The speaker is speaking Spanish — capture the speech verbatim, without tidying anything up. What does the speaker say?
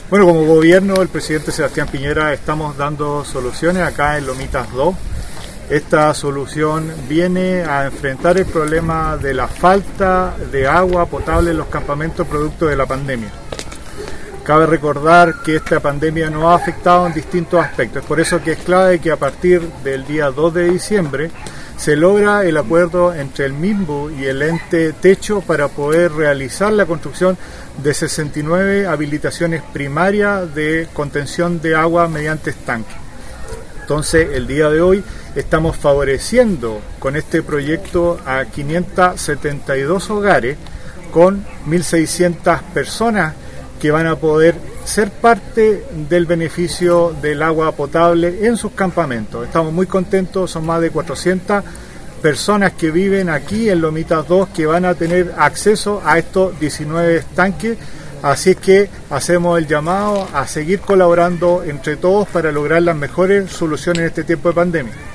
Bueno, como gobierno, el presidente Sebastián Piñera, estamos dando soluciones acá en Lomitas dos. Esta solución viene a enfrentar el problema de la falta de agua potable en los campamentos producto de la pandemia. Cabe recordar que esta pandemia nos ha afectado en distintos aspectos. Es por eso que es clave que a partir del día dos de diciembre se logra el acuerdo entre el MIMBU y el ente Techo para poder realizar la construcción de sesenta y nueve habilitaciones primarias de contención de agua mediante estanque. Entonces, el día de hoy estamos favoreciendo con este proyecto a quinientos setenta y dos hogares con mil seiscientas personas que van a poder ser parte del beneficio del agua potable en sus campamentos. Estamos muy contentos, son más de cuatrocientas personas que viven aquí en Lomitas dos que van a tener acceso a estos diecinueve estanques, así es que hacemos el llamado a seguir colaborando entre todos para lograr las mejores soluciones en este tiempo de pandemia.